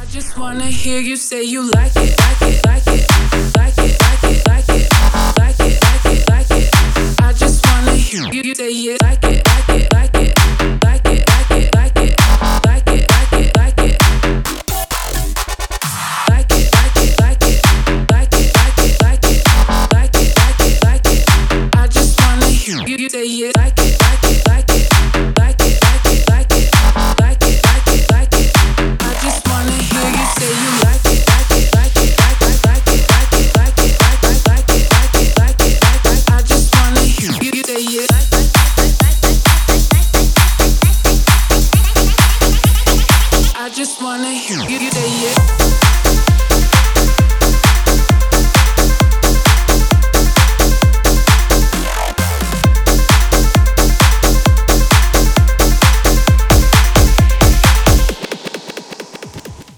Just wanna hear you say you like it, like it, like it, like it, like it, like it, like it, like it, like it. I just wanna hear you say it, like it, like it, like it, like it, like it, like it, like it, like it, like it. Like it, like it, like it, like it, like it, like it, like it, like it, like it. I just wanna hear you say it, like it, like it, like it, like it, like it, like it, like it, like it, like it. I just wanna hear you say you like it, like it, like it, like it, like it, like it, like it, like it, like it, like it, like it, like it. I just wanna hear you say it, like it. I just wanna hear you say it.